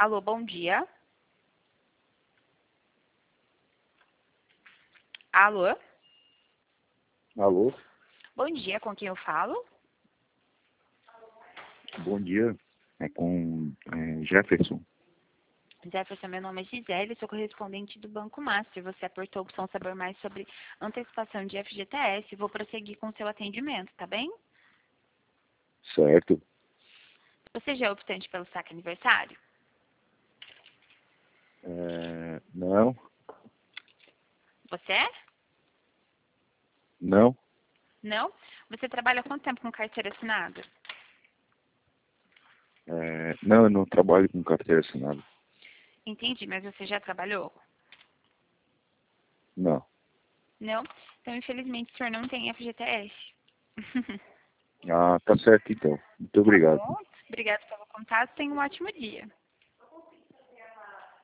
Alô, bom dia. Alô? Alô, Bom dia, com quem eu falo? bom dia. É com Jefferson. Jefferson, meu nome é Gisele, sou correspondente do Banco Master. Você apertou a opção saber mais sobre antecipação de FGTS. Vou prosseguir com o seu atendimento, tá bem? Certo. Você já é optante pelo saque aniversário? Não, Você é? não. Não? Você trabalha há quanto tempo com carteira assinada? Não, eu não trabalho com carteira assinada. Entendi, mas você já trabalhou? Não. Não? Então, infelizmente, o senhor não tem FGTS. Ah, tá certo então. Muito Tá obrigado. bom? Obrigada pelo contato. Tenha um ótimo dia.